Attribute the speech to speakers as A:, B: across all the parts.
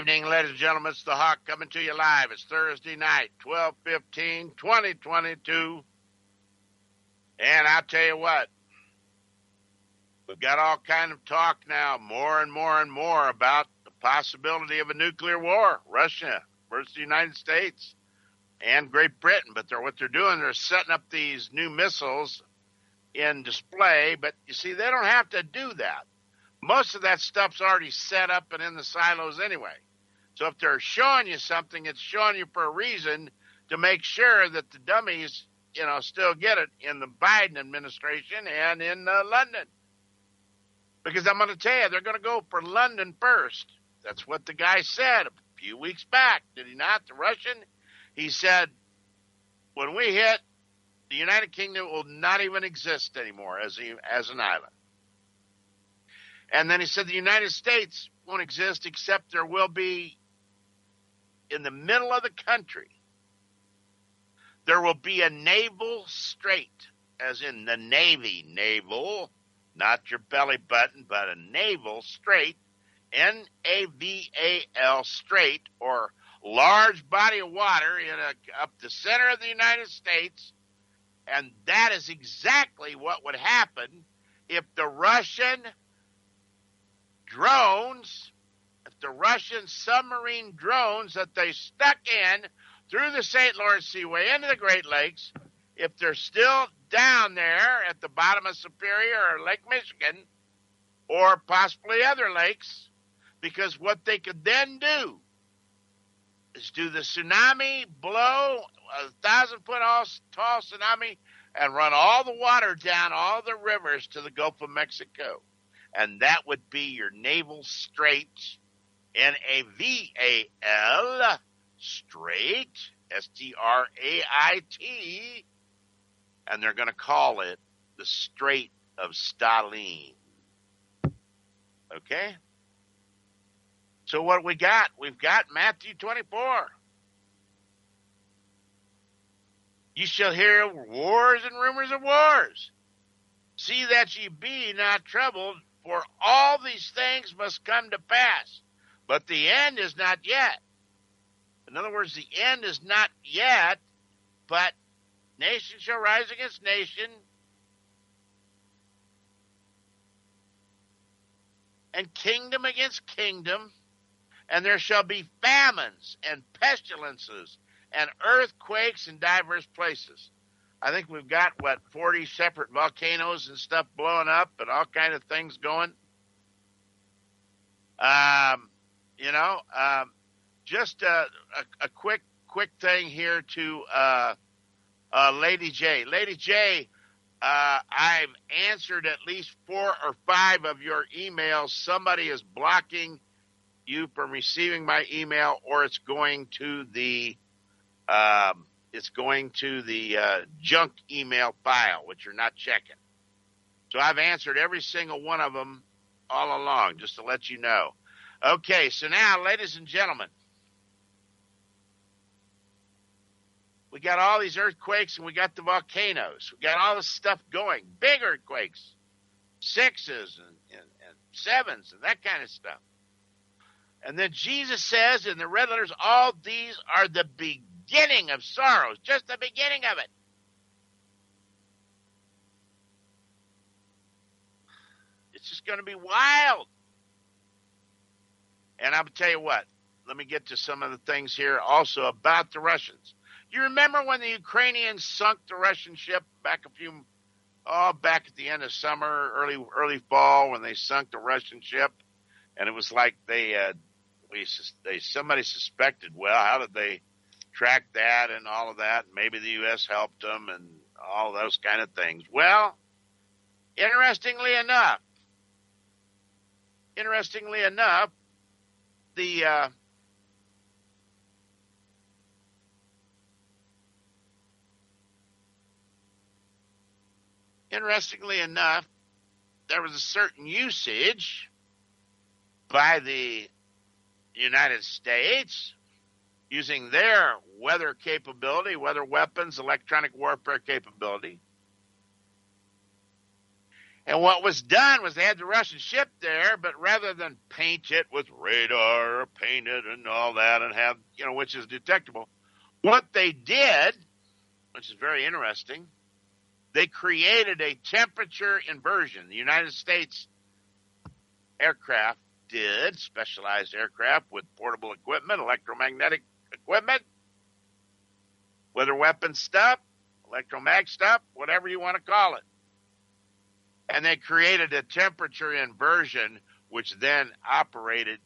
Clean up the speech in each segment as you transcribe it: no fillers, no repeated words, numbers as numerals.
A: evening, ladies and gentlemen. It's the Hawk coming to you live. It's Thursday night, 12/15/2022. And I'll tell you what, we've got all kind of talk now, more and more and more, about the possibility of a nuclear war, Russia versus the United States and Great Britain. But what they're doing, they're setting up these new missiles in display. But you see, they don't have to do that. Most of that stuff's already set up and in the silos anyway. So if they're showing you something, it's showing you for a reason, to make sure that the dummies, still get it in the Biden administration and in London. Because I'm going to tell you, they're going to go for London first. That's what the guy said a few weeks back, did he not? The Russian, he said, when we hit, the United Kingdom will not even exist anymore as an island. And then he said the United States won't exist, except there will be, in the middle of the country, there will be a naval strait, as in the Navy, naval, not your belly button, but a naval strait, Naval strait, or large body of water up the center of the United States. And that is exactly what would happen if the Russian drones, if the Russian submarine drones that they stuck in through the St. Lawrence Seaway into the Great Lakes, if they're still down there at the bottom of Superior or Lake Michigan, or possibly other lakes, because what they could then do is do the tsunami, blow a 1,000-foot tall tsunami, and run all the water down all the rivers to the Gulf of Mexico. And that would be your naval strait, Naval strait, Strait, and they're going to call it the Strait of Stalin. Okay? So what we got? We've got Matthew 24. You shall hear wars and rumors of wars. See that ye be not troubled, for all these things must come to pass. But the end is not yet. In other words, the end is not yet, but nation shall rise against nation, and kingdom against kingdom, and there shall be famines and pestilences and earthquakes in diverse places. I think we've got, 40 separate volcanoes and stuff blowing up and all kind of things going. Just a quick thing here to Lady J. Lady J, I've answered at least 4 or 5 of your emails. Somebody is blocking you from receiving my email, or it's going to the junk email file, which you're not checking. So I've answered every single one of them all along, just to let you know. Okay, so now, ladies and gentlemen, we got all these earthquakes and we got the volcanoes. We got all this stuff going, big earthquakes, 6s and 7s and that kind of stuff. And then Jesus says in the red letters, all these are the beginning of sorrows, just the beginning of it. It's just going to be wild. And I'll tell you what, let me get to some of the things here also about the Russians. You remember when the Ukrainians sunk the Russian ship back at the end of summer, early fall, when they sunk the Russian ship, and it was like somebody suspected, well, how did they track that and all of that? Maybe the U.S. helped them and all those kind of things. Well, interestingly enough, there was a certain usage by the United States using their weather capability, weather weapons, electronic warfare capability. And what was done was they had the Russian ship there, but rather than paint it with radar or paint it and all that and have, which is detectable, what they did, which is very interesting, they created a temperature inversion. The United States aircraft did, specialized aircraft with portable equipment, electromagnetic equipment, weather weapon stuff, electromag stuff, whatever you want to call it. And they created a temperature inversion, which then operated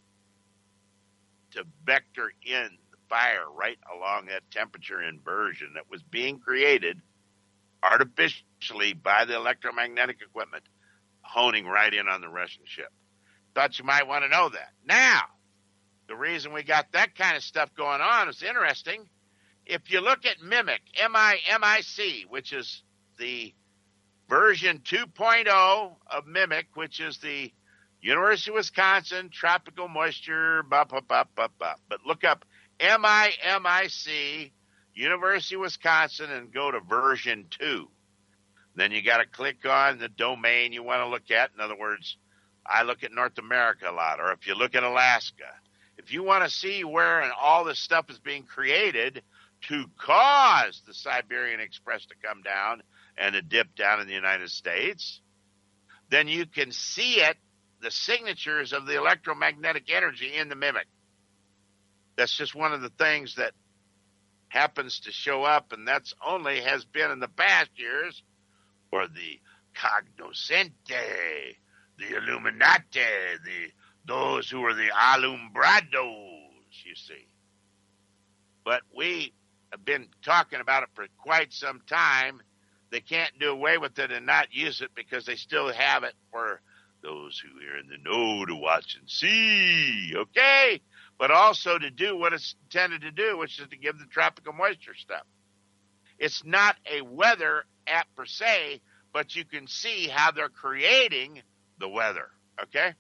A: to vector in the fire right along that temperature inversion that was being created artificially by the electromagnetic equipment, honing right in on the Russian ship. Thought you might want to know that. Now, the reason we got that kind of stuff going on is interesting. If you look at MIMIC, M-I-M-I-C, which is the version 2.0 of MIMIC, which is the University of Wisconsin Tropical Moisture, But look up MIMIC, University of Wisconsin, and go to version 2. Then you got to click on the domain you want to look at. In other words, I look at North America a lot, or if you look at Alaska. If you want to see where and all this stuff is being created to cause the Siberian Express to come down and to dip down in the United States, then you can see it, the signatures of the electromagnetic energy in the MIMIC. That's just one of the things that happens to show up, and that's only has been in the past years for the cognoscente, the Illuminati, those who are the alumbrados, you see. But we have been talking about it for quite some time. They can't do away with it and not use it because they still have it for those who are in the know to watch and see, okay? But also to do what it's intended to do, which is to give the tropical moisture stuff. It's not a weather app per se, but you can see how they're creating the weather, okay?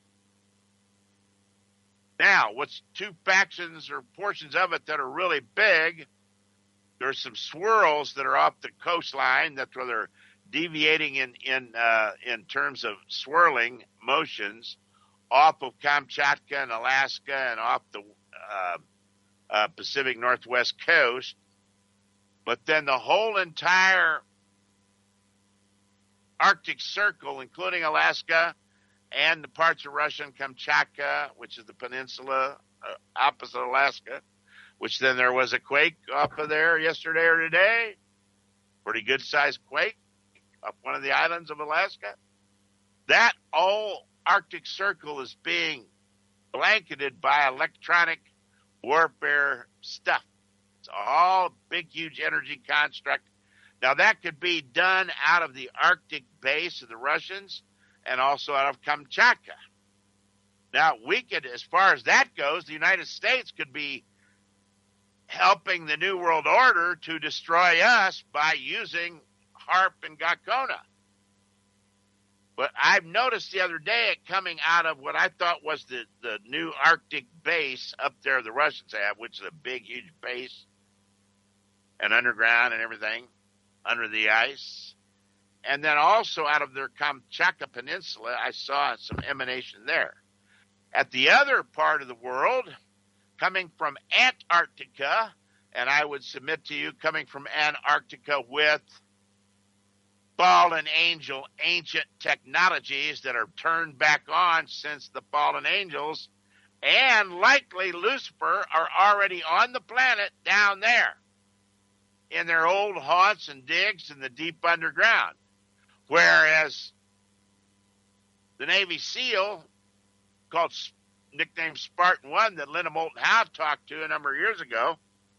A: Now, what's two factions or portions of it that are really big? There's some swirls that are off the coastline. That's where they're deviating in terms of swirling motions off of Kamchatka and Alaska and off the Pacific Northwest coast. But then the whole entire Arctic Circle, including Alaska and the parts of Russia and Kamchatka, which is the peninsula opposite Alaska, which then there was a quake off of there yesterday or today, pretty good-sized quake off one of the islands of Alaska. That whole Arctic Circle is being blanketed by electronic warfare stuff. It's all big, huge energy construct. Now, that could be done out of the Arctic base of the Russians and also out of Kamchatka. Now, we could, as far as that goes, the United States could be helping the New World Order to destroy us by using HAARP and Gakona. But I've noticed the other day it coming out of what I thought was the new Arctic base up there the Russians have, which is a big, huge base and underground and everything under the ice. And then also out of their Kamchatka Peninsula, I saw some emanation there. At the other part of the world, coming from Antarctica, and I would submit to you coming from Antarctica with fallen angel ancient technologies that are turned back on since the fallen angels and likely Lucifer are already on the planet down there in their old haunts and digs in the deep underground. Whereas the Navy SEAL called nicknamed Spartan 1 that Linda Moulton Howe talked to a number of years ago,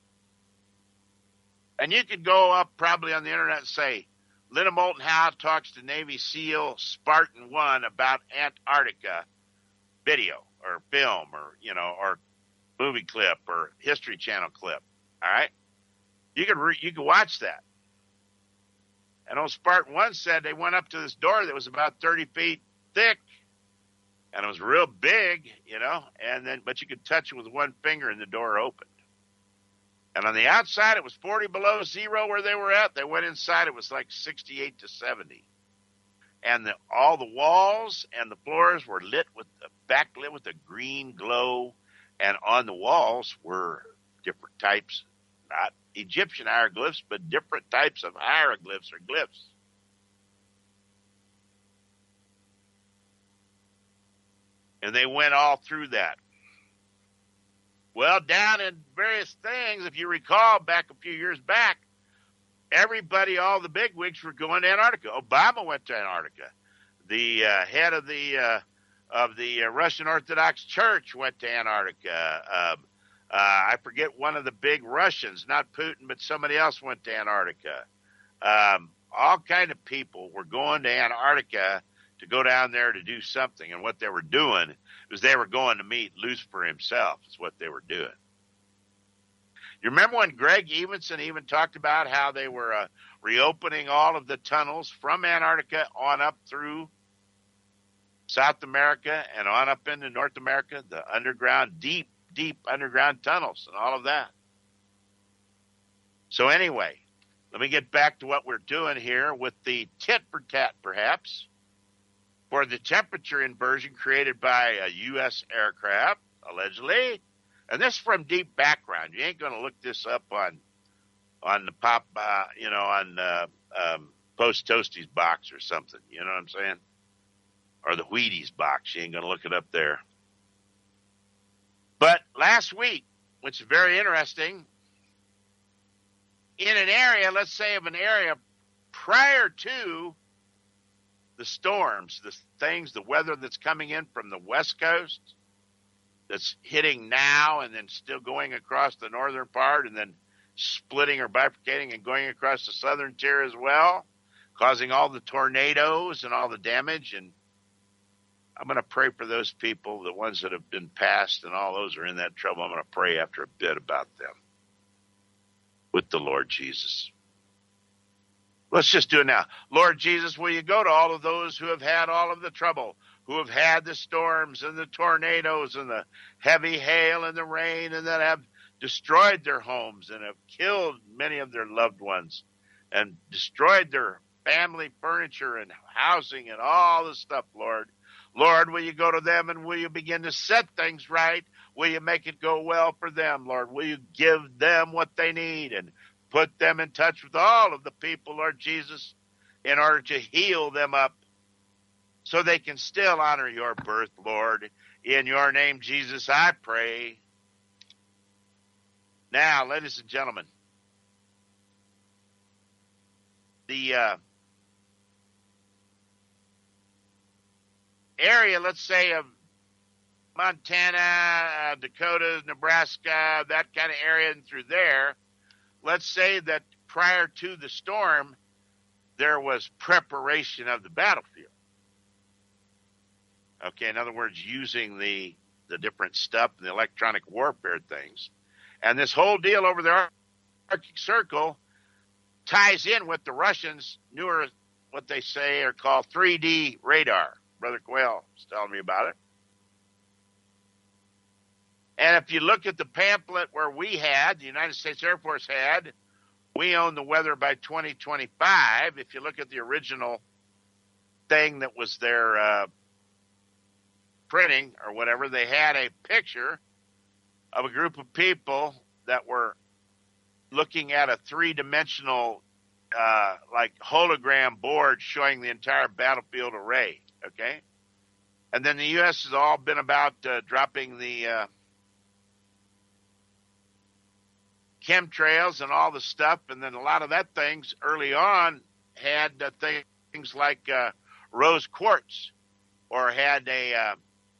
A: and you could go up probably on the internet and say, Linda Moulton Howe talks to Navy SEAL Spartan 1 about Antarctica video or film or, or movie clip or History Channel clip. All right. You could watch that. And old Spartan 1 said they went up to this door that was about 30 feet thick and it was real big, but you could touch it with one finger and the door opened. And on the outside, it was 40 below zero where they were at. They went inside, it was like 68 to 70. and all the walls and the floors were backlit with a green glow, and on the walls were different types, not Egyptian hieroglyphs, but different types of hieroglyphs or glyphs. And they went all through that. Well, down in various things, if you recall back a few years back, everybody, all the bigwigs were going to Antarctica. Obama went to Antarctica. The head of the Russian Orthodox Church went to Antarctica. I forget, one of the big Russians, not Putin, but somebody else went to Antarctica. All kind of people were going to Antarctica to go down there to do something. And what they were doing was they were going to meet Lucifer himself, is what they were doing. You remember when Greg Evenson even talked about how they were reopening all of the tunnels from Antarctica on up through South America and on up into North America, the underground, deep underground tunnels and all of that. So anyway, let me get back to what we're doing here with the tit for tat, perhaps, for the temperature inversion created by a U.S. aircraft, allegedly. And this is from Deep Background. You ain't going to look this up on the pop, on Post Toasties box or something. You know what I'm saying? Or the Wheaties box. You ain't going to look it up there. But last week, which is very interesting, in an area, let's say of an area prior to the storms, the weather that's coming in from the West Coast, that's hitting now and then still going across the northern part and then splitting or bifurcating and going across the southern tier as well, causing all the tornadoes and all the damage. And I'm going to pray for those people, the ones that have been passed and all those are in that trouble. I'm going to pray after a bit about them with the Lord Jesus. Let's just do it now. Lord Jesus, will you go to all of those who have had all of the trouble, who have had the storms and the tornadoes and the heavy hail and the rain, and that have destroyed their homes and have killed many of their loved ones and destroyed their family furniture and housing and all the stuff, Lord. Lord, will you go to them and will you begin to set things right? Will you make it go well for them, Lord? Will you give them what they need and put them in touch with all of the people, Lord Jesus, in order to heal them up so they can still honor your birth, Lord. In your name, Jesus, I pray. Now, ladies and gentlemen, the area, let's say, of Montana, Dakota, Nebraska, that kind of area and through there, let's say that prior to the storm, there was preparation of the battlefield. Okay, in other words, using the different stuff, the electronic warfare things. And this whole deal over the Arctic Circle ties in with the Russians' newer, what they say are called 3D radar. Brother Quayle was telling me about it. And if you look at the pamphlet where the United States Air Force had, we own the weather by 2025. If you look at the original thing that was their printing or whatever, they had a picture of a group of people that were looking at a three-dimensional like hologram board showing the entire battlefield array, okay? And then the U.S. has all been about dropping the chemtrails and all the stuff, and then a lot of that things early on had things like rose quartz, or had a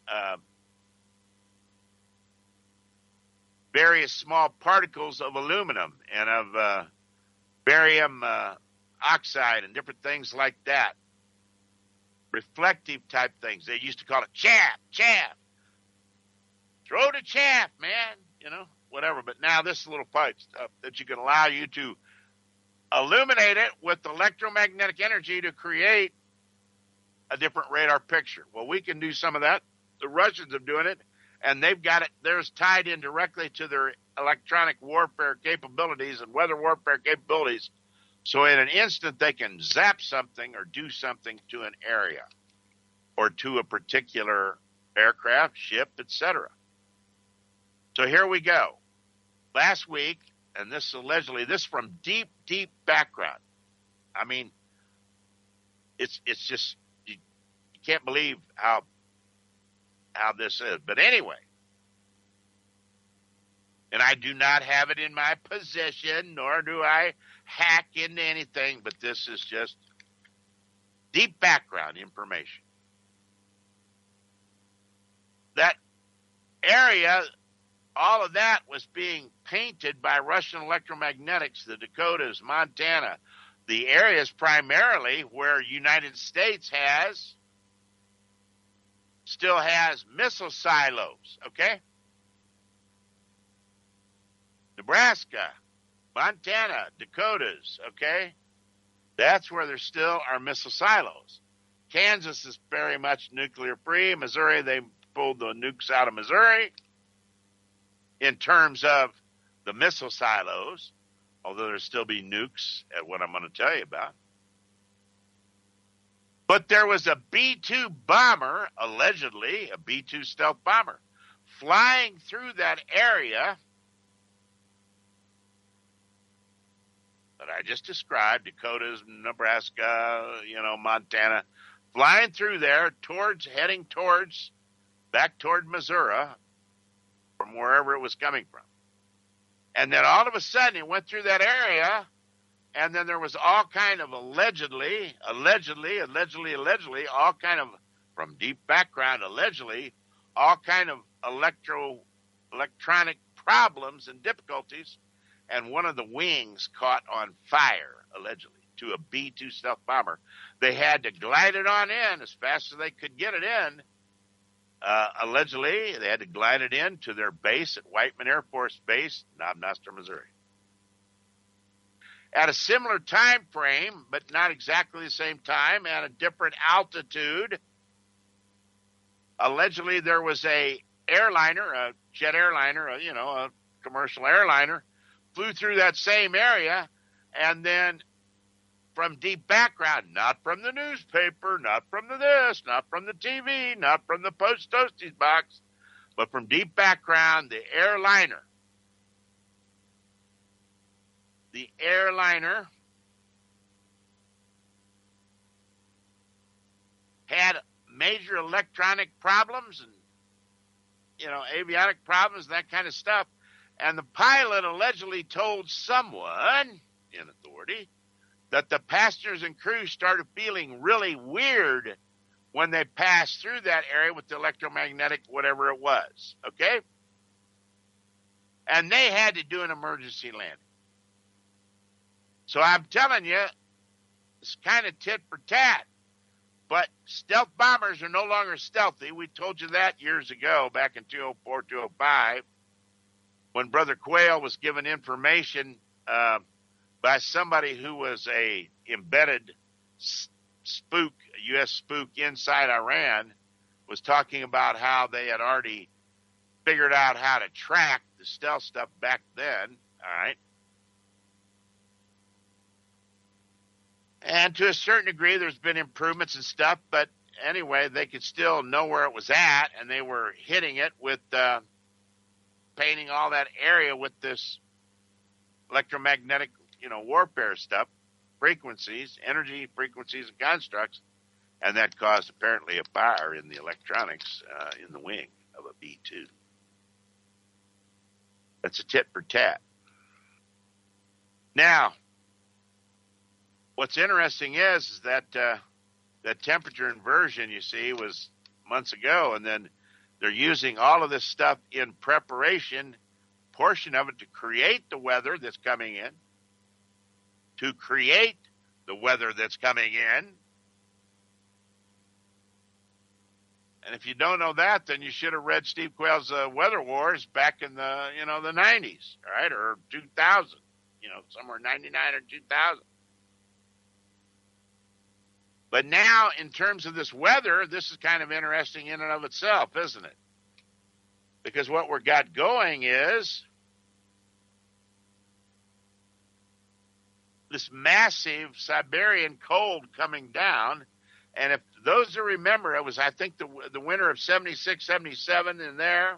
A: various small particles of aluminum and of barium oxide and different things like that. Reflective type things. They used to call it chaff. Throw the chaff, man, whatever. But now this little pipe stuff that you can allow you to illuminate it with electromagnetic energy to create a different radar picture. Well, we can do some of that. The Russians are doing it, and they've got it. There's tied in directly to their electronic warfare capabilities and weather warfare capabilities. So in an instant, they can zap something or do something to an area or to a particular aircraft, ship, etc. So here we go. Last week, and this allegedly, this from deep, deep background. I mean, it's just, you can't believe how this is. But anyway, and I do not have it in my possession, nor do I hack into anything, but this is just deep background information. That area, all of that was being painted by Russian electromagnetics, the Dakotas, Montana, the areas primarily where United States still has missile silos, okay? Nebraska, Montana, Dakotas, okay? That's where there still are missile silos. Kansas is very much nuclear free. Missouri, they pulled the nukes out of Missouri in terms of the missile silos, although there'll still be nukes at what I'm going to tell you about. But there was a B-2 bomber, allegedly a B-2 stealth bomber, flying through that area that I just described, Dakotas, Nebraska, Montana, flying through there heading back toward Missouri from wherever it was coming from. And then all of a sudden it went through that area, and then there was all kind of allegedly, all kind of, from deep background, allegedly, all kind of electronic problems and difficulties. And one of the wings caught on fire, allegedly, to a B-2 stealth bomber. They had to glide it on in as fast as they could get it in. Allegedly, they had to glide it in to their base at Whiteman Air Force Base, Knob Noster, Missouri. At a similar time frame, but not exactly the same time, at a different altitude, allegedly there was a airliner, a jet airliner, a commercial airliner, flew through that same area, and then from deep background, not from the newspaper, not from not from the TV, not from the Post Toasties box, but from deep background, the airliner had major electronic problems and, avionic problems, that kind of stuff. And the pilot allegedly told someone in authority that the passengers and crew started feeling really weird when they passed through that area with the electromagnetic, whatever it was, okay? And they had to do an emergency landing. So I'm telling you, it's kind of tit for tat. But stealth bombers are no longer stealthy. We told you that years ago, back in 2004, 2005. When Brother Quayle was given information by somebody who was a embedded spook, a U.S. spook inside Iran, was talking about how they had already figured out how to track the stealth stuff back then, all right? And to a certain degree, there's been improvements and stuff, but anyway, they could still know where it was at, and they were hitting it with painting all that area with this electromagnetic, warfare stuff, frequencies, energy frequencies and constructs, and that caused apparently a fire in the electronics in the wing of a B-2. That's a tit for tat. Now, what's interesting is that that temperature inversion, you see, was months ago, and then they're using all of this stuff in preparation, portion of it to create the weather that's coming in, And if you don't know that, then you should have read Steve Quayle's Weather Wars back in the, the 90s, right? Or 2000, somewhere 99 or 2000. But now, in terms of this weather, this is kind of interesting in and of itself, isn't it? Because what we've got going is the this massive Siberian cold coming down. And if those who remember, it was, I think, the winter of 76, 77 in there,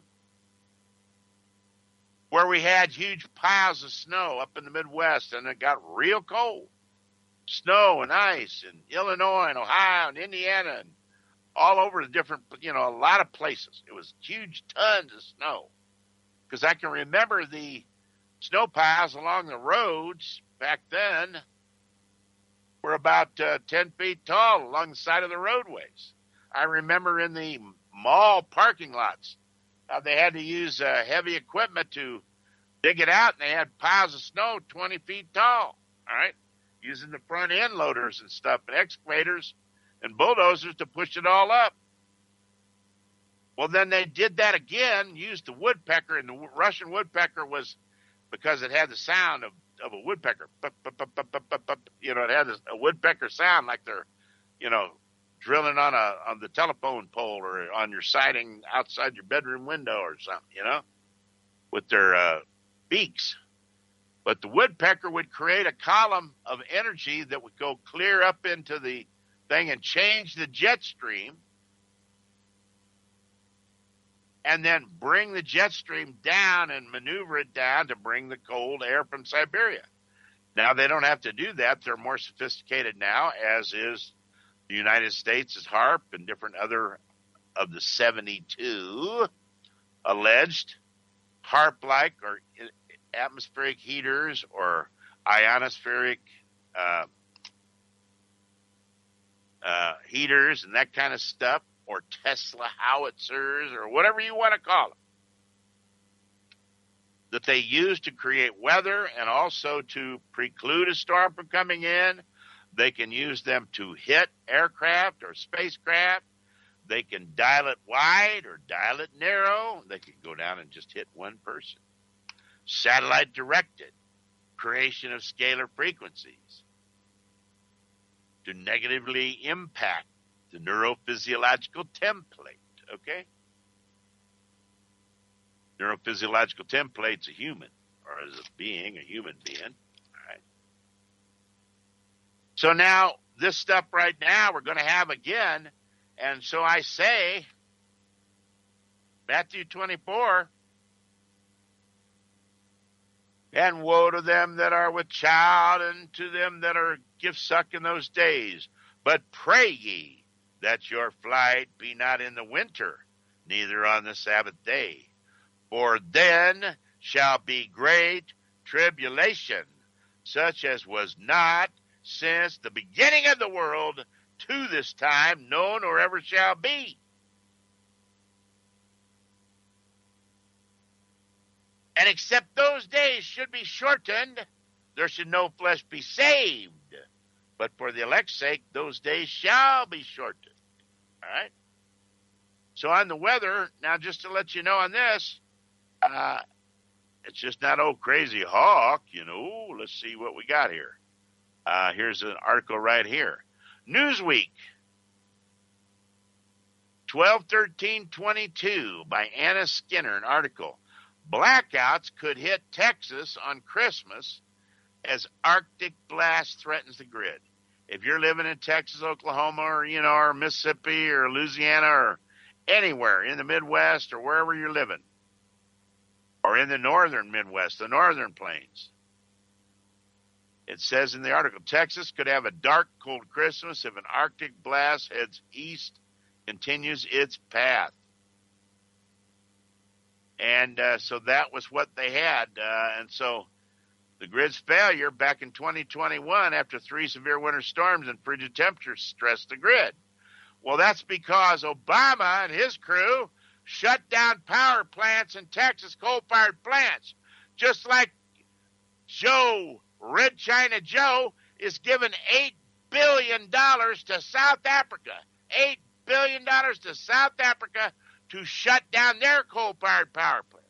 A: where we had huge piles of snow up in the Midwest, and it got real cold. Snow and ice in Illinois and Ohio and Indiana and all over the different, a lot of places. It was huge tons of snow. Because I can remember the snow piles along the roads back then were about 10 feet tall along the side of the roadways. I remember in the mall parking lots, they had to use heavy equipment to dig it out, and they had piles of snow 20 feet tall, all right, using the front end loaders and stuff, and excavators and bulldozers to push it all up. Well, then they did that again, used the woodpecker, and the Russian woodpecker was, because it had the sound of a woodpecker, it had a woodpecker sound like they're, drilling on the telephone pole or on your siding outside your bedroom window or something, with their beaks. But the woodpecker would create a column of energy that would go clear up into the thing and change the jet stream, and then bring the jet stream down and maneuver it down to bring the cold air from Siberia. Now, they don't have to do that. They're more sophisticated now, as is the United States' HAARP and different other of the 72 alleged HAARP-like or atmospheric heaters or ionospheric heaters and that kind of stuff, or Tesla howitzers, or whatever you want to call them, that they use to create weather and also to preclude a storm from coming in. They can use them to hit aircraft or spacecraft. They can dial it wide or dial it narrow. They can go down and just hit one person. Satellite directed creation of scalar frequencies to negatively impact the neurophysiological template, okay? Neurophysiological template's a human, or is a human being, all right? So now, this stuff right now we're going to have again, and so I say, Matthew 24, and woe to them that are with child, and to them that are gift-suck in those days. But pray ye, that your flight be not in the winter, neither on the Sabbath day. For then shall be great tribulation, such as was not since the beginning of the world to this time, known or ever shall be. And except those days should be shortened, there should no flesh be saved. But for the elect's sake, those days shall be shortened. All right? So on the weather, now just to let you know on this, it's just not old crazy hawk, Let's see what we got here. Here's an article right here. Newsweek, 12/13/22 by Anna Skinner, an article. Blackouts could hit Texas on Christmas as Arctic blast threatens the grid. If you're living in Texas, Oklahoma, or Mississippi or Louisiana or anywhere in the Midwest or wherever you're living, or in the northern Midwest, the northern plains, it says in the article, Texas could have a dark, cold Christmas if an Arctic blast heads east, continues its path. And so that was what they had. And so the grid's failure back in 2021 after 3 severe winter storms and frigid temperatures stressed the grid. Well, that's because Obama and his crew shut down power plants in Texas, coal-fired plants, just like Red China Joe is giving $8 billion to South Africa. $8 billion to South Africa to shut down their coal-fired power plant.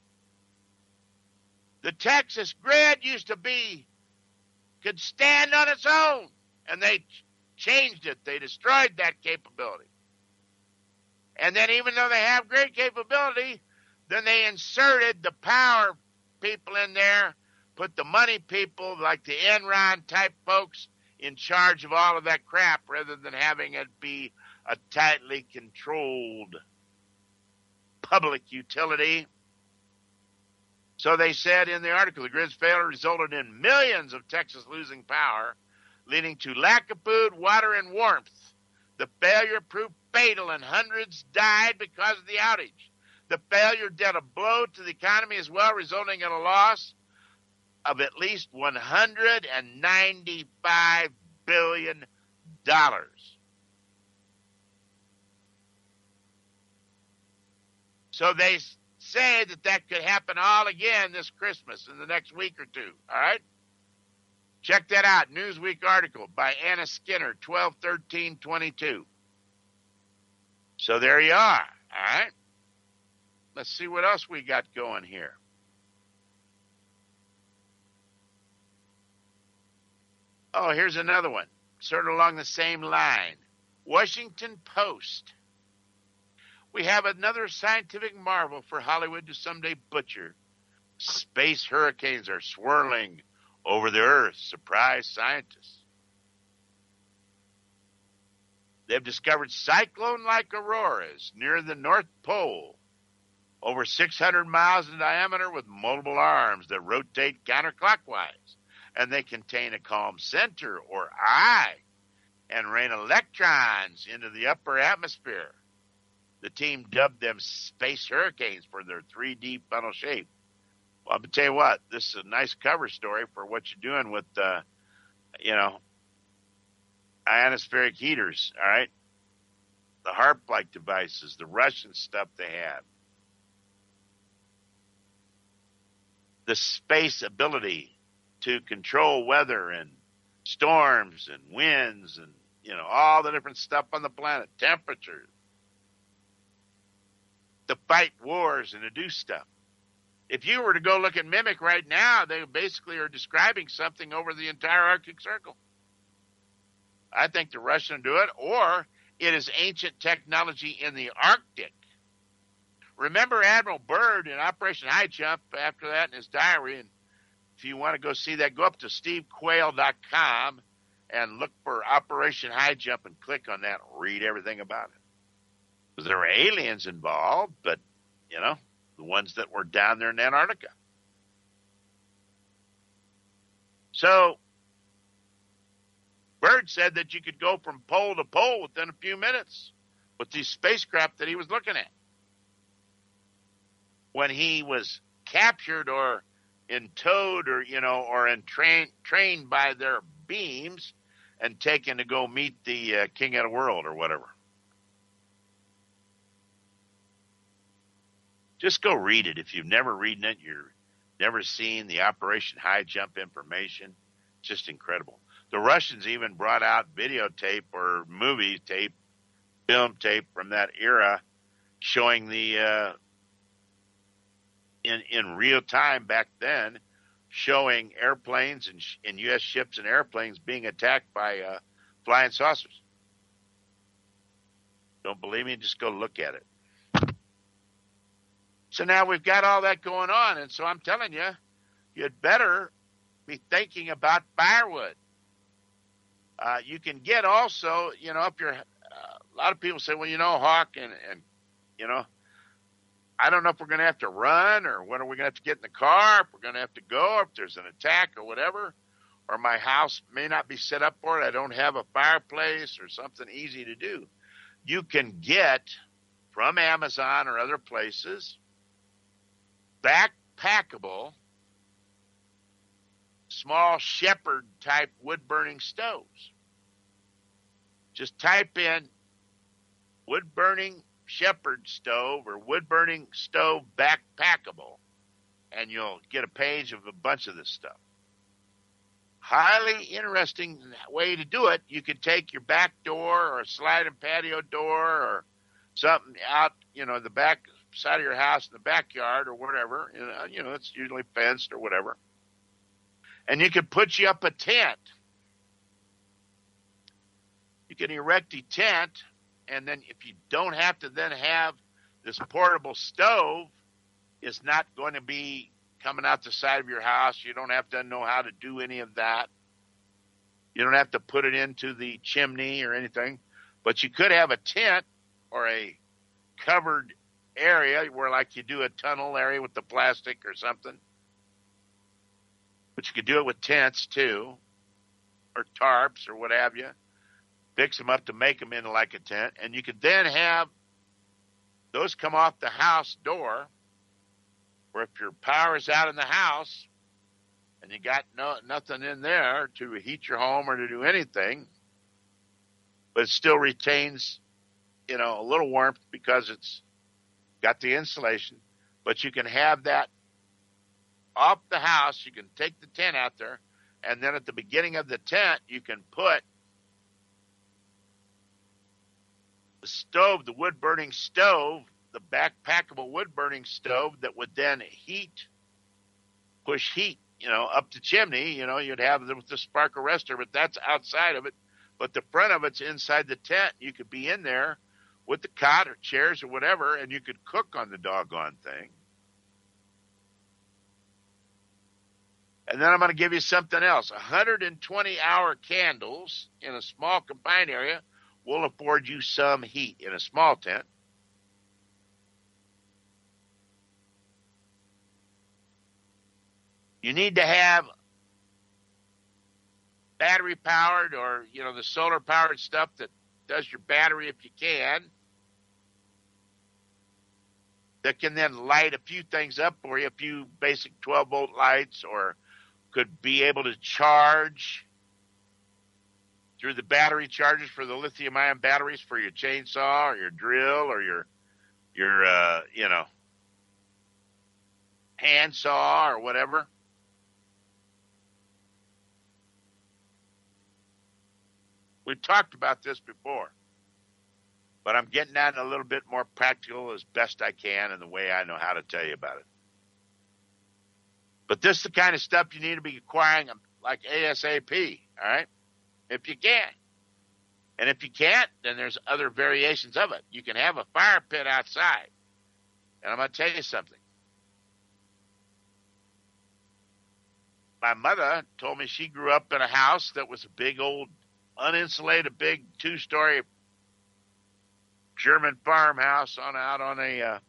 A: The Texas grid could stand on its own, and they changed it. They destroyed that capability. And then even though they have great capability, then they inserted the power people in there put the money people like the Enron type folks in charge of all of that crap rather than having it be a tightly controlled public utility. So they said in the article, the grid's failure resulted in millions of Texas losing power, leading to lack of food, water, and warmth. The failure proved fatal and hundreds died because of the outage. The failure dealt a blow to the economy as well, resulting in a loss of at least $195 billion. So they say that could happen all again this Christmas in the next week or two. All right? Check that out. Newsweek article by Anna Skinner, 12/13/22. So there you are. All right? Let's see what else we got going here. Oh, here's another one, sort of along the same line. Washington Post. We have another scientific marvel for Hollywood to someday butcher. Space hurricanes are swirling over the Earth. Surprise scientists. They've discovered cyclone-like auroras near the North Pole, over 600 miles in diameter with multiple arms that rotate counterclockwise. And they contain a calm center or eye and rain electrons into the upper atmosphere. The team dubbed them space hurricanes for their 3D funnel shape. Well, I'm going to tell you what, this is a nice cover story for what you're doing with, ionospheric heaters, all right? The HARP-like devices, the Russian stuff they have. The space ability to control weather and storms and winds and, all the different stuff on the planet, temperatures. To fight wars and to do stuff. If you were to go look at Mimic right now, they basically are describing something over the entire Arctic Circle. I think the Russians do it, or it is ancient technology in the Arctic. Remember Admiral Byrd in Operation High Jump after that in his diary, and if you want to go see that, go up to stevequayle.com and look for Operation High Jump and click on that and read everything about it. Because there were aliens involved, but, the ones that were down there in Antarctica. So, Byrd said that you could go from pole to pole within a few minutes with these spacecraft that he was looking at. When he was captured or towed or trained by their beams and taken to go meet the king of the world or whatever. Just go read it. If you've never read it, you've never seen the Operation High Jump information. It's just incredible. The Russians even brought out videotape or movie tape, film tape from that era showing the in real time back then, showing airplanes and U.S. ships and airplanes being attacked by flying saucers. Don't believe me? Just go look at it. So now we've got all that going on, and so I'm telling you, you'd better be thinking about firewood. You can get also, up your. A lot of people say, well, Hawk, and I don't know if we're going to have to run or when are we going to have to get in the car, if we're going to have to go, if there's an attack or whatever, or my house may not be set up for it. I don't have a fireplace or something easy to do. You can get from Amazon or other places backpackable small Shepherd type wood burning stoves. Just type in wood burning Shepherd stove or wood burning stove backpackable and you'll get a page of a bunch of this stuff. Highly interesting way to do it. You could take your back door or a sliding patio door or something out, the back side of your house in the backyard or whatever. It's usually fenced or whatever. And you can put you up a tent. You can erect a tent, and then if you don't have to then have this portable stove, it's not going to be coming out the side of your house. You don't have to know how to do any of that. You don't have to put it into the chimney or anything. But you could have a tent or a covered area where, like, you do a tunnel area with the plastic or something. But you could do it with tents too, or tarps or what have you. Fix them up to make them into like a tent. And you could then have those come off the house door, where if your power is out in the house and you got nothing in there to heat your home or to do anything, but it still retains, a little warmth because it's got the insulation, but you can have that off the house. You can take the tent out there, and then at the beginning of the tent, you can put the stove, the wood-burning stove, the backpackable wood-burning stove that would then push heat, up the chimney. You'd have the spark arrestor, but that's outside of it. But the front of it's inside the tent. You could be in there with the cot or chairs or whatever, and you could cook on the doggone thing. And then I'm going to give you something else. 120-hour candles in a small confined area will afford you some heat in a small tent. You need to have battery powered or, the solar powered stuff that does your battery if you can, that can then light a few things up for you, a few basic 12-volt lights, or could be able to charge through the battery chargers for the lithium-ion batteries for your chainsaw or your drill or your hand saw or whatever. We've talked about this before, but I'm getting down a little bit more practical as best I can in the way I know how to tell you about it. But this is the kind of stuff you need to be acquiring like ASAP, all right, if you can. And if you can't, then there's other variations of it. You can have a fire pit outside. And I'm going to tell you something. My mother told me she grew up in a house that was a big old uninsulated, big 2-story German farmhouse out on a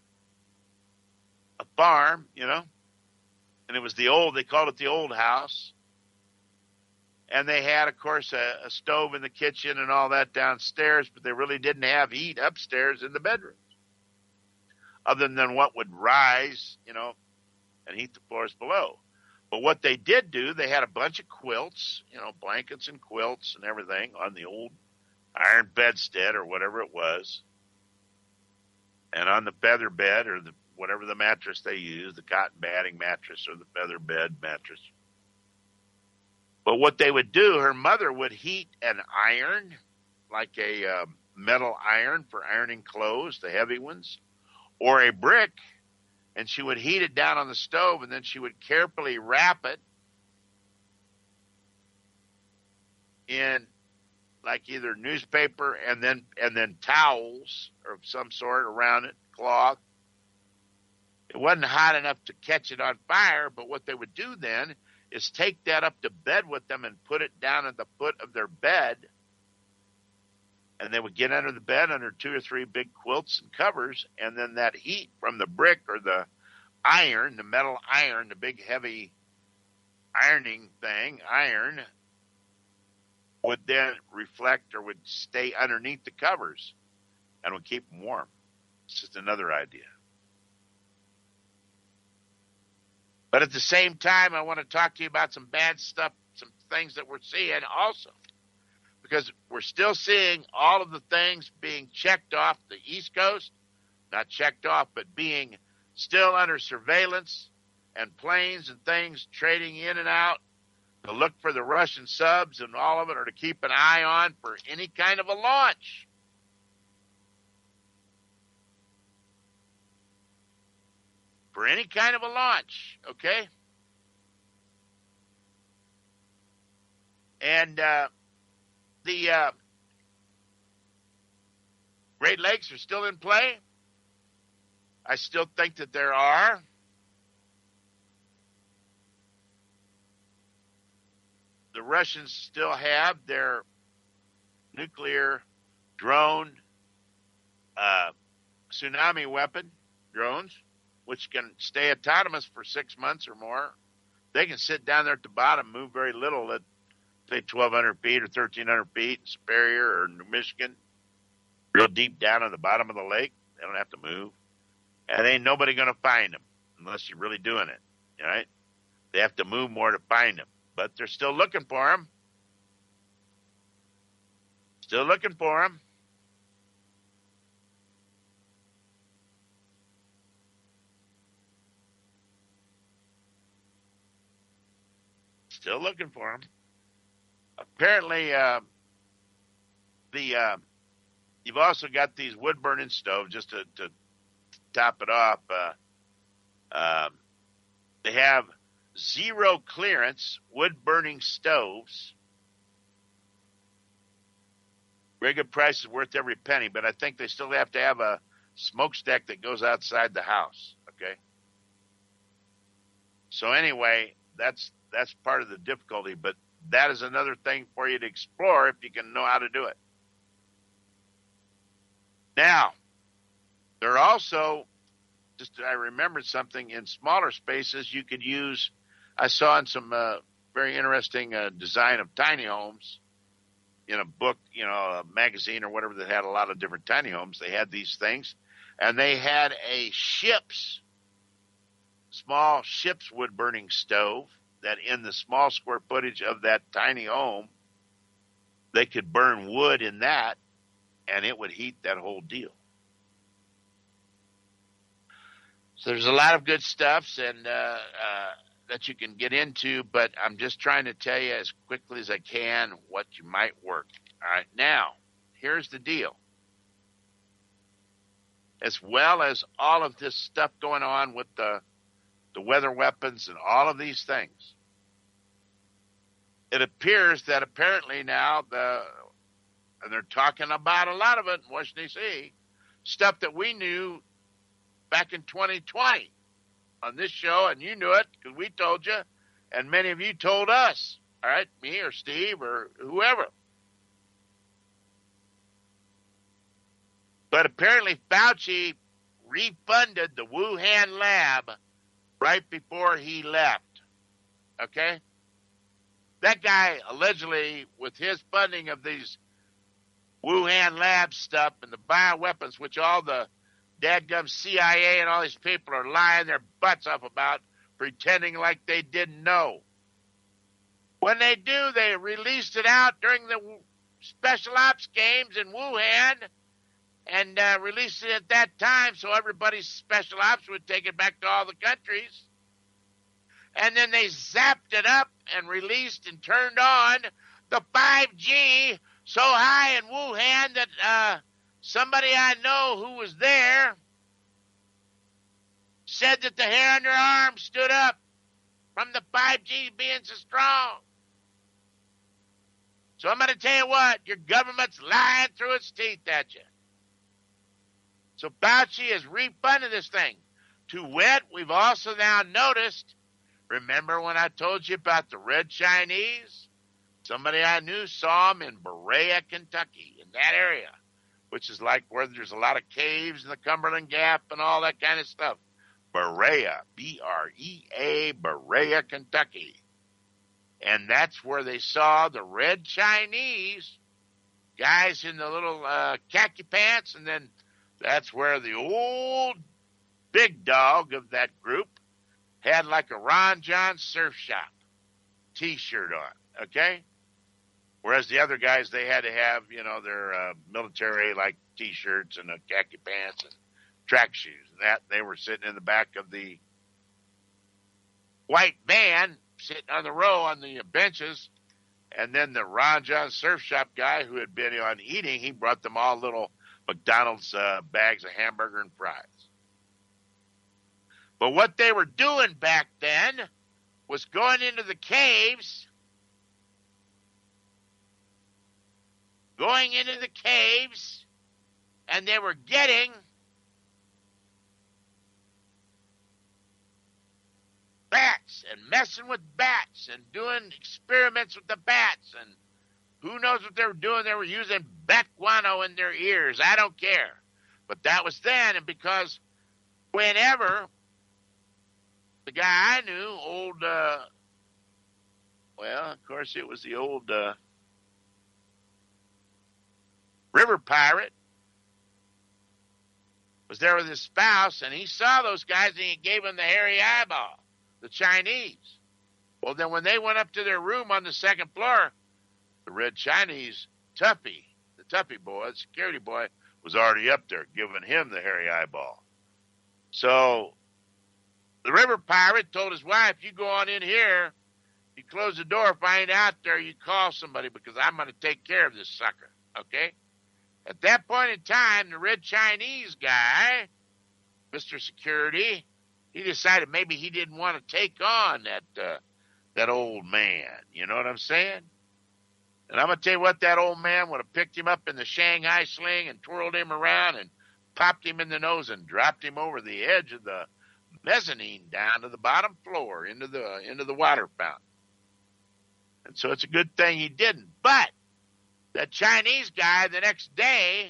A: farm, and it was they called it the old house. And they had, of course, a stove in the kitchen and all that downstairs, but they really didn't have heat upstairs in the bedrooms, other than what would rise, and heat the floors below. But what they did do, they had a bunch of quilts, blankets and quilts and everything on the old iron bedstead or whatever it was. And on the feather bed or whatever the mattress they used, the cotton batting mattress or the feather bed mattress. But what they would do, her mother would heat an iron, like a metal iron for ironing clothes, the heavy ones, or a brick, and she would heat it down on the stove, and then she would carefully wrap it in like either newspaper and then towels of some sort around it, cloth. It wasn't hot enough to catch it on fire, but what they would do then is take that up to bed with them and put it down at the foot of their bed. And they would get under the bed under 2 or 3 big quilts and covers, and then that heat from the brick or the iron, the metal iron, the big heavy ironing thing, iron, would then reflect or would stay underneath the covers and would keep them warm. It's just another idea. But at the same time, I want to talk to you about some bad stuff, some things that we're seeing also. Because we're still seeing all of the things being checked off the East Coast, not checked off, but being still under surveillance, and planes and things trading in and out to look for the Russian subs and all of it, or to keep an eye on for any kind of a launch. For any kind of a launch, okay? And the Great Lakes are still in play. I still think that there are the Russians still have their nuclear drone tsunami weapon drones, which can stay autonomous for 6 months or more. They can sit down there at the bottom, move very little at, say, 1,200 feet or 1,300 feet in Superior or New Michigan, real deep down at the bottom of the lake. They don't have to move. And ain't nobody going to find them unless you're really doing it, right? They have to move more to find them. But they're still looking for them. Still looking for them. Still looking for them. Apparently, you've also got these wood burning stoves. Just to top it off, they have zero clearance wood burning stoves. Very good prices, worth every penny, but I think they still have to have a smokestack that goes outside the house. Okay. So anyway, that's part of the difficulty, but that is another thing for you to explore if you can know how to do it. Now, there are also, I remembered something, in smaller spaces you could use, I saw in some very interesting design of tiny homes in a book, a magazine or whatever that had a lot of different tiny homes. They had these things, and they had a small ship's wood burning stove that in the small square footage of that tiny home, they could burn wood in that, and it would heat that whole deal. So there's a lot of good stuffs and that you can get into, but I'm just trying to tell you as quickly as I can what you might work. All right, now, here's the deal. As well as all of this stuff going on with the weather weapons and all of these things, it appears that apparently now and they're talking about a lot of it in Washington, D.C., stuff that we knew back in 2020 on this show, and you knew it because we told you, and many of you told us, all right, me or Steve or whoever. But apparently Fauci refunded the Wuhan lab right before he left, okay? That guy allegedly, with his funding of these Wuhan lab stuff and the bioweapons, which all the dadgum CIA and all these people are lying their butts off about, pretending like they didn't know. When they do, they released it out during the special ops games in Wuhan and released it at that time so everybody's special ops would take it back to all the countries. And then they zapped it up and released and turned on the 5G so high in Wuhan that somebody I know who was there said that the hair on their arm stood up from the 5G being so strong. So I'm going to tell you what, your government's lying through its teeth at you. So Fauci has refunded this thing. To wit, we've also now noticed, remember when I told you about the Red Chinese? Somebody I knew saw them in Berea, Kentucky, in that area, which is like where there's a lot of caves in the Cumberland Gap and all that kind of stuff. Berea, B-R-E-A, Berea, Kentucky. And that's where they saw the Red Chinese, guys in the little khaki pants, and then that's where the old big dog of that group had like a Ron John Surf Shop T-shirt on, okay? Whereas the other guys, they had to have, their military like T-shirts and khaki pants and track shoes. And that they were sitting in the back of the white van, sitting on the row on the benches. And then the Ron John Surf Shop guy who had been on eating, he brought them all little McDonald's bags of hamburger and fries. But what they were doing back then was going into the caves, and they were getting bats and messing with bats and doing experiments with the bats, and who knows what they were doing. They were using bat guano in their ears. I don't care. But that was then, and because whenever the guy I knew, old, well, of course it was the old river pirate, was there with his spouse, and he saw those guys, and he gave them the hairy eyeball, the Chinese. Well, then when they went up to their room on the second floor, the red Chinese Tuffy, the Tuffy boy, the security boy, was already up there giving him the hairy eyeball. So the river pirate told his wife, you go on in here, you close the door. If I ain't out there, you call somebody because I'm going to take care of this sucker, okay? At that point in time, the red Chinese guy, Mr. Security, he decided maybe he didn't want to take on that old man. You know what I'm saying? And I'm going to tell you what, that old man would have picked him up in the Shanghai sling and twirled him around and popped him in the nose and dropped him over the edge of the mezzanine down to the bottom floor into the water fountain. And so it's a good thing he didn't. But that Chinese guy, the next day,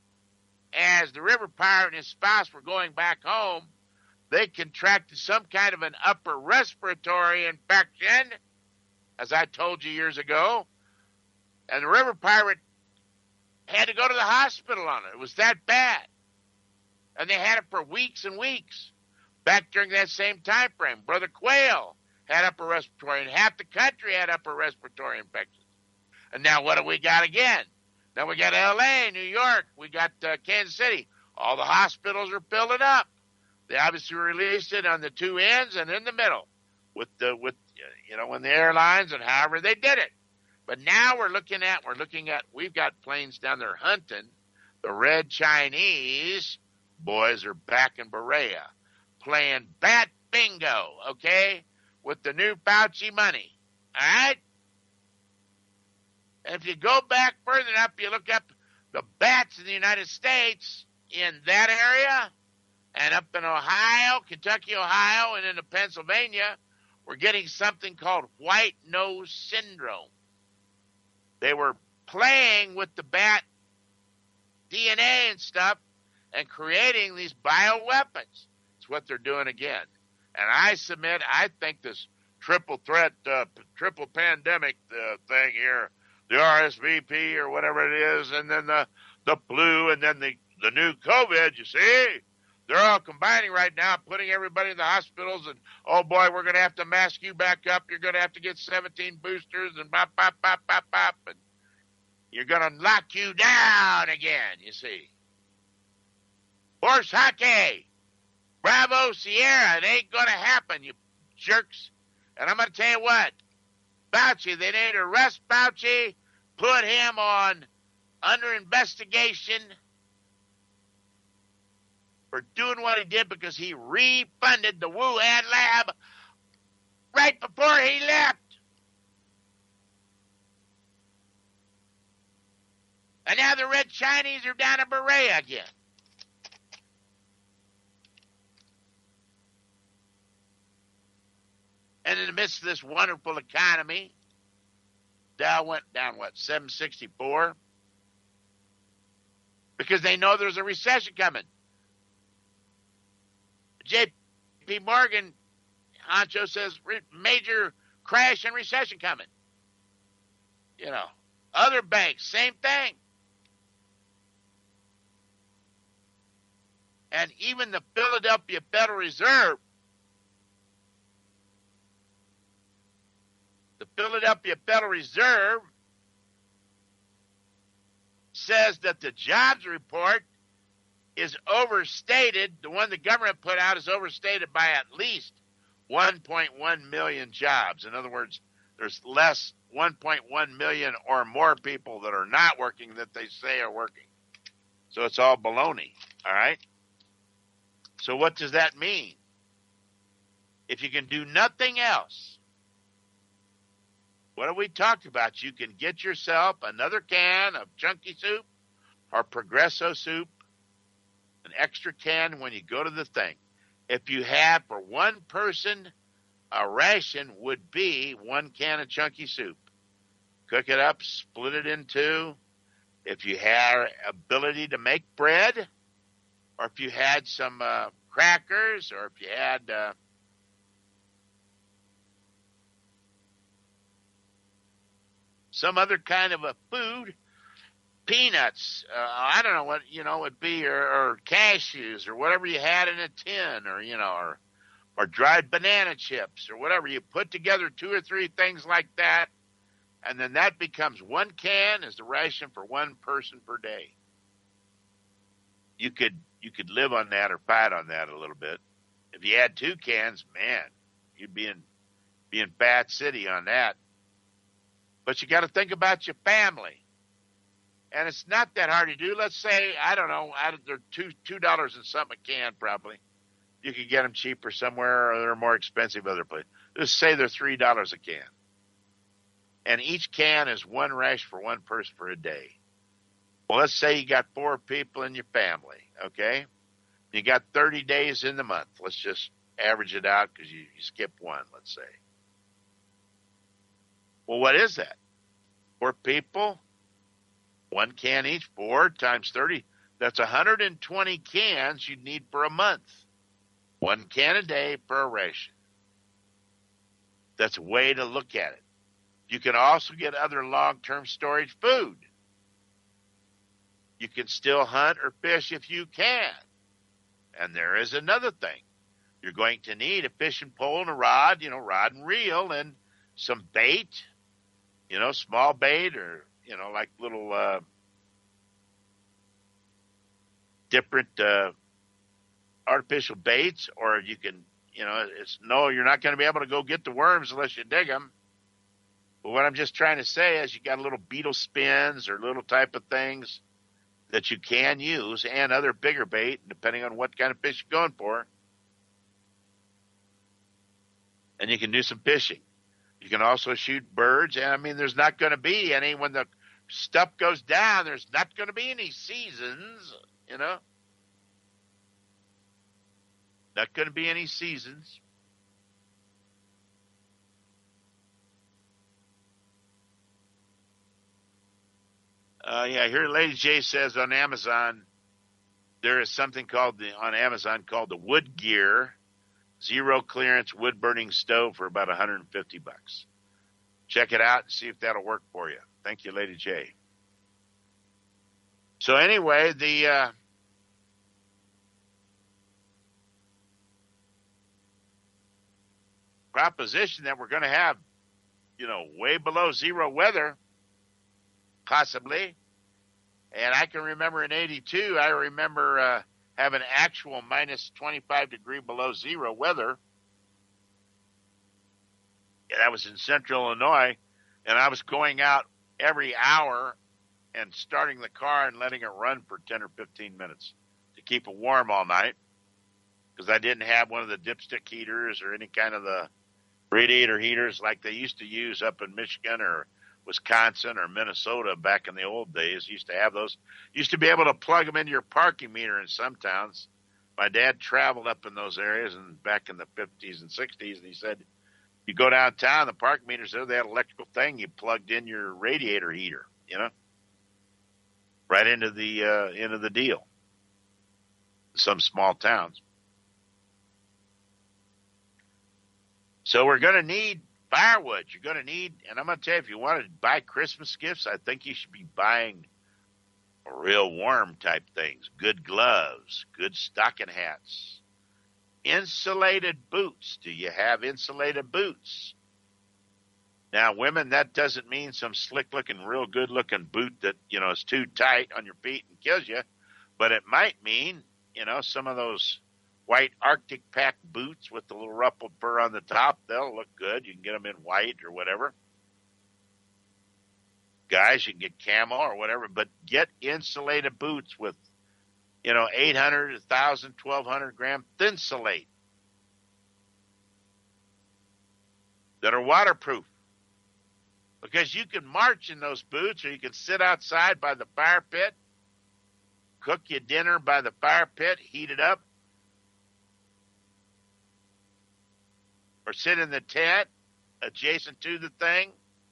A: as the river pirate and his spouse were going back home, they contracted some kind of an upper respiratory infection, as I told you years ago, and the river pirate had to go to the hospital on it. It was that bad. And they had it for weeks and weeks. Back during that same time frame, Brother Quayle had upper respiratory, and half the country had upper respiratory infections. And now what do we got again? Now we got L.A., New York, we got Kansas City. All the hospitals are filling up. They obviously released it on the two ends and in the middle with when the airlines and however they did it. But now we're looking at we've got planes down there hunting. The red Chinese boys are back in Berea playing bat bingo, okay, with the new Fauci money. All right? And if you go back further enough, you look up the bats in the United States in that area and up in Ohio, Kentucky, Ohio, and into Pennsylvania, we're getting something called white nose syndrome. They were playing with the bat DNA and stuff and creating these bioweapons. It's what they're doing again. And I think this triple threat, triple pandemic thing here, the RSVP or whatever it is, and then the flu, and then the new COVID, you see, they're all combining right now, putting everybody in the hospitals, and, oh, boy, we're going to have to mask you back up. You're going to have to get 17 boosters, and bop, bop, bop, bop, bop, and you're going to lock you down again, you see. Horse hockey. Bravo, Sierra. It ain't going to happen, you jerks. And I'm going to tell you what. Fauci, they need to arrest Fauci, put him under investigation for doing what he did because he refunded the Wuhan lab right before he left. And now the red Chinese are down in Berea again. And in the midst of this wonderful economy, Dow went down, 764? Because they know there's a recession coming. J.P. Morgan, Honcho says, major crash and recession coming. You know, other banks, same thing. And even the Philadelphia Federal Reserve, says that the jobs report is overstated. The one the government put out is overstated by at least 1.1 million jobs. In other words, there's less 1.1 million or more people that are not working that they say are working. So it's all baloney, all right? So what does that mean? If you can do nothing else, what have we talked about? You can get yourself another can of Chunky soup or Progresso soup, an extra can when you go to the thing. If you have for one person a ration would be 1 can of chunky soup. Cook it up, split it in two. If you had ability to make bread, or if you had some crackers, or if you had some other kind of a food, peanuts, I don't know what, would be, or cashews, or whatever you had in a tin, or dried banana chips, or whatever. You put together 2 or 3 things like that, and then that becomes 1 can is the ration for 1 person per day. You could live on that or fight on that a little bit. If you had 2 cans, man, you'd be in Fat City on that. But you got to think about your family. And it's not that hard to do. Let's say, I don't know, they're $2 and something a can probably. You could get them cheaper somewhere, or they're more expensive other places. Just say they're $3 a can. And each can is 1 ration for 1 person for a day. Well, let's say you got 4 people in your family, okay? You got 30 days in the month. Let's just average it out because you skip 1, let's say. Well, what is that? 4 people, 1 can each, 4 times 30. That's 120 cans you'd need for a month. 1 can a day per ration. That's a way to look at it. You can also get other long-term storage food. You can still hunt or fish if you can. And there is another thing. You're going to need a fishing pole and a rod, rod and reel, and some bait, small bait, or, like little different artificial baits, or you can, you're not going to be able to go get the worms unless you dig them. But what I'm just trying to say is you got a little beetle spins or little type of things that you can use, and other bigger bait, depending on what kind of fish you're going for. And you can do some fishing. You can also shoot birds. And, there's not going to be any, when the stuff goes down, there's not going to be any seasons, Not going to be any seasons. Here Lady J says on Amazon, there is something called the Wood Gear Zero Clearance Wood Burning Stove for about $150. Check it out and see if that'll work for you. Thank you, Lady J. So anyway, the proposition that we're going to have, way below zero weather, possibly. And I can remember in 82, I remember having actual minus 25 degree below zero weather. And that was in central Illinois. And I was going out every hour and starting the car and letting it run for 10 or 15 minutes to keep it warm all night, because I didn't have one of the dipstick heaters or any kind of the radiator heaters like they used to use up in Michigan or Wisconsin or Minnesota back in the old days. Used to have those. Used to be able to plug them into your parking meter in some towns. My dad traveled up in those areas and back in the 50s and 60s, and he said, you go downtown, the park meters there, they had an electrical thing. You plugged in your radiator heater, right into the deal. Some small towns. So we're going to need firewood. You're going to need, and I'm going to tell you, if you want to buy Christmas gifts, I think you should be buying real warm type things. Good gloves, good stocking hats, insulated boots. Do you have insulated boots? Now, women, that doesn't mean some slick looking, real good looking boot that, is too tight on your feet and kills you, but it might mean, some of those white Arctic pack boots with the little ruffled fur on the top. They'll look good. You can get them in white or whatever. Guys, you can get camo or whatever, but get insulated boots with, 800, 1,000, 1,200 gram Thinsulate that are waterproof. Because you can march in those boots, or you can sit outside by the fire pit, cook your dinner by the fire pit, heat it up, or sit in the tent adjacent to the thing.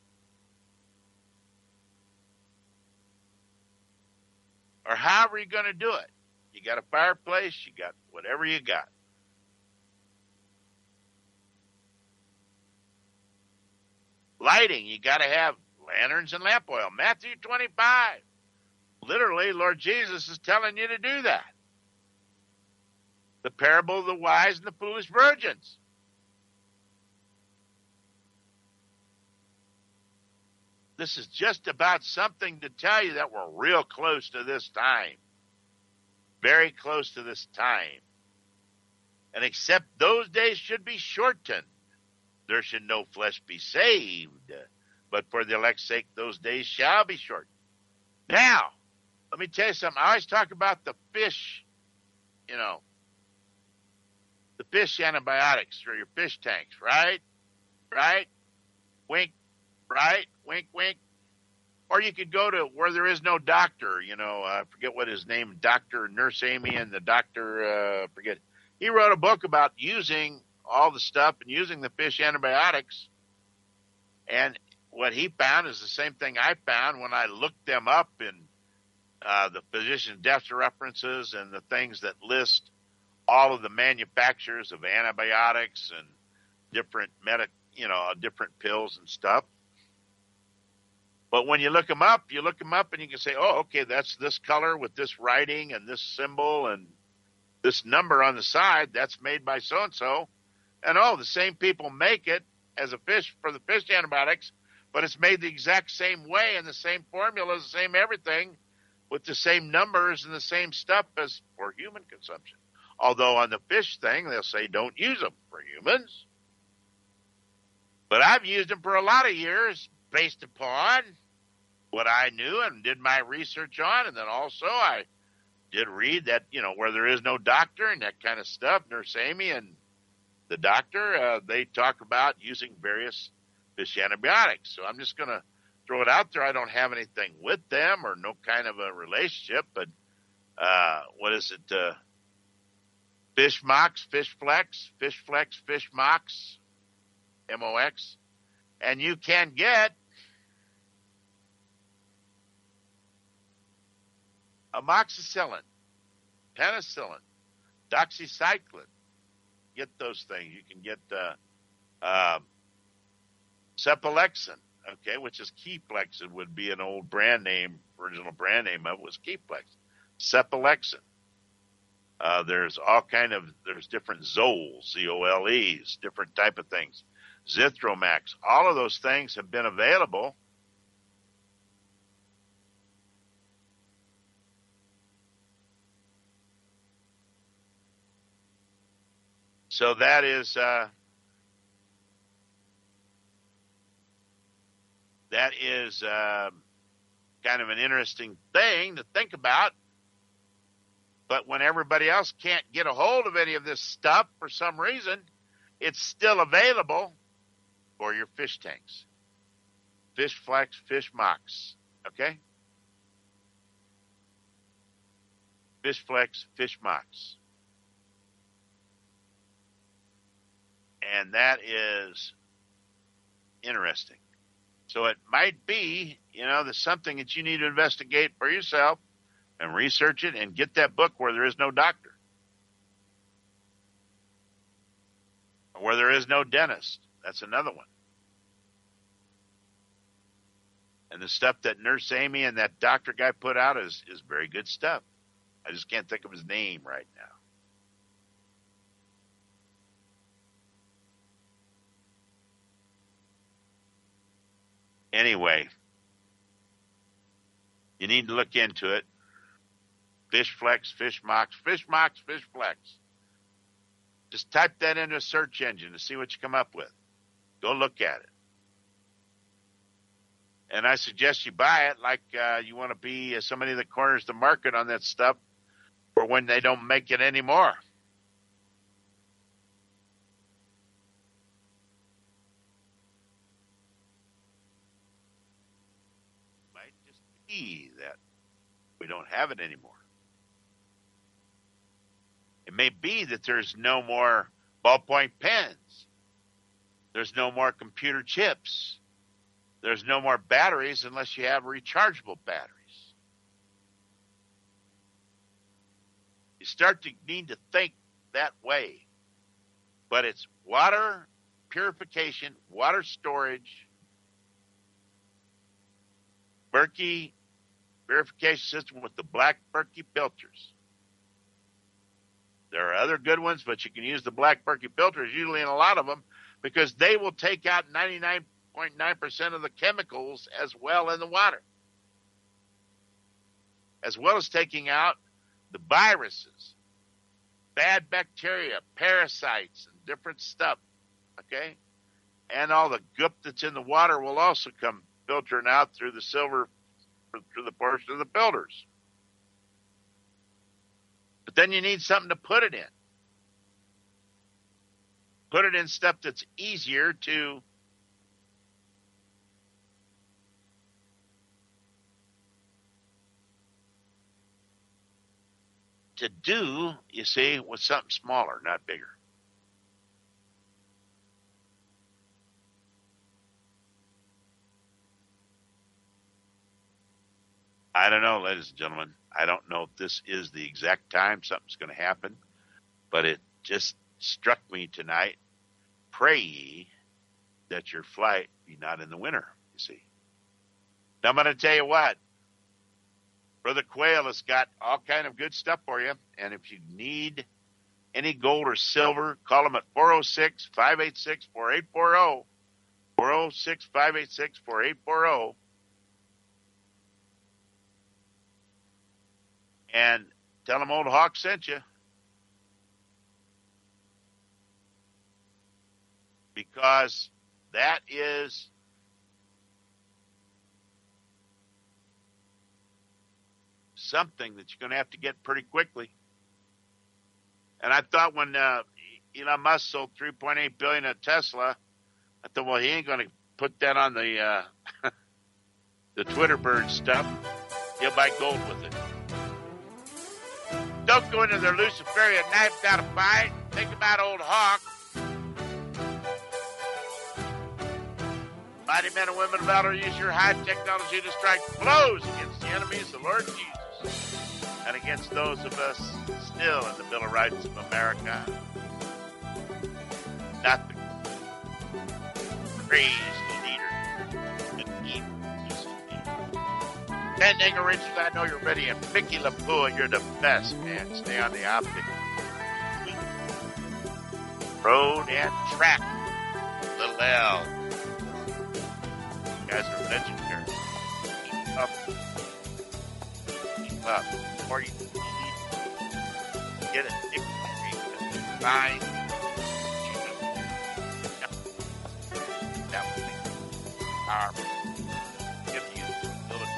A: Or however you're going to do it. You got a fireplace, you got whatever you got. Lighting, you got to have lanterns and lamp oil. Matthew 25. Literally, Lord Jesus is telling you to do that. The parable of the wise and the foolish virgins. This is just about something to tell you that we're real close to this time. Very close to this time. And except those days should be shortened, there should no flesh be saved. But for the elect's sake, those days shall be shortened. Now, let me tell you something. I always talk about the fish, the fish antibiotics for your fish tanks, right? Right? Wink, right? Wink, wink. Or you could go to where there is no doctor, I forget what his name, Dr. Nurse Amy and the doctor, forget. He wrote a book about using all the stuff and using the fish antibiotics. And what he found is the same thing I found when I looked them up in the physician death references and the things that list all of the manufacturers of antibiotics and different different pills and stuff. But when you look them up and you can say, oh, okay, that's this color with this writing and this symbol and this number on the side. That's made by so-and-so. And, the same people make it as a fish for the fish antibiotics, but it's made the exact same way and the same formula, the same everything with the same numbers and the same stuff as for human consumption. Although on the fish thing, they'll say don't use them for humans. But I've used them for a lot of years based upon what I knew and did my research on. And then also I did read that, where there is no doctor and that kind of stuff, Nurse Amy and the doctor, they talk about using various fish antibiotics. So I'm just going to throw it out there. I don't have anything with them or no kind of a relationship, but what is it? Fish Mox, Fish Flex, Fish Mox, MOX. And you can get amoxicillin, penicillin, doxycycline. Get those things. You can get cephalexin, okay, which is Keflexin would be an old brand name, original brand name of it was Keflexin. Cephalexin. There's there's different Zoles, Z-O-L-Es, different type of things. Zithromax. All of those things have been available. So that is kind of an interesting thing to think about. But when everybody else can't get a hold of any of this stuff for some reason, it's still available for your fish tanks. Fish Flex, Fish Mox, okay? Fish Flex, Fish Mox. And that is interesting. So it might be, there's something that you need to investigate for yourself and research it and get that book where there is no doctor. Or where there is no dentist. That's another one. And the stuff that Nurse Amy and that doctor guy put out is very good stuff. I just can't think of his name right now. Anyway, you need to look into it. Fish Flex, Fish Mox, Fish Mox, Fish Flex. Just type that into a search engine to see what you come up with. Go look at it. And I suggest you buy it like you want to be somebody that corners the market on that stuff for when they don't make it anymore. Might just be that we don't have it anymore. It may be that there's no more ballpoint pens. There's no more computer chips. There's no more batteries unless you have rechargeable batteries. You start to need to think that way. But it's water purification, water storage, Berkey purification system with the black Berkey filters. There are other good ones, but you can use the black Berkey filters usually in a lot of them because they will take out 99.9% of the chemicals as well in the water, as well as taking out the viruses, bad bacteria, parasites, and different stuff, okay? And all the goop that's in the water will also come filtering out through the silver, through the portion of the filters. But then you need something to put it in. Put it in stuff that's easier to do, you see, with something smaller, not bigger. I don't know, ladies and gentlemen. I don't know if this is the exact time something's going to happen, but it just struck me tonight. Pray ye that your flight be not in the winter, you see. Now, I'm going to tell you what. Brother Quayle has got all kind of good stuff for you. And if you need any gold or silver, call him at 406-586-4840. 406-586-4840. And tell him Old Hawk sent you. Because that is something that you're going to have to get pretty quickly. And I thought when Elon Musk sold $3.8 billion at Tesla, I thought, well, he ain't going to put that on the the Twitter bird stuff. He'll buy gold with it. Don't go into their Luciferian knife down a fight. Think about Old Hawk. Mighty men and women of valor, use your high technology to strike blows against the enemies of the Lord Jesus and against those of us still in the Bill of Rights of America. Not the crazy leader, the evil leader. Ben Dinger Richards, I know you're ready, and Mickey LaPua, you're the best, man. Stay on the optic. Road and track. Little L. You guys are legendary. Keep up. Keep up. Before you get a dictionary, find that would be powerful. Give you the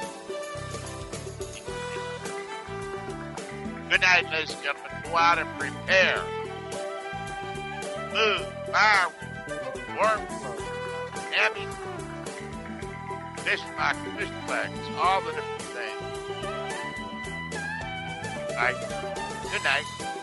A: ability. Good night, ladies and gentlemen. Go out and prepare. Food, fire, warm, Abby, fish box, fish flags, all the different things. All right. Good night.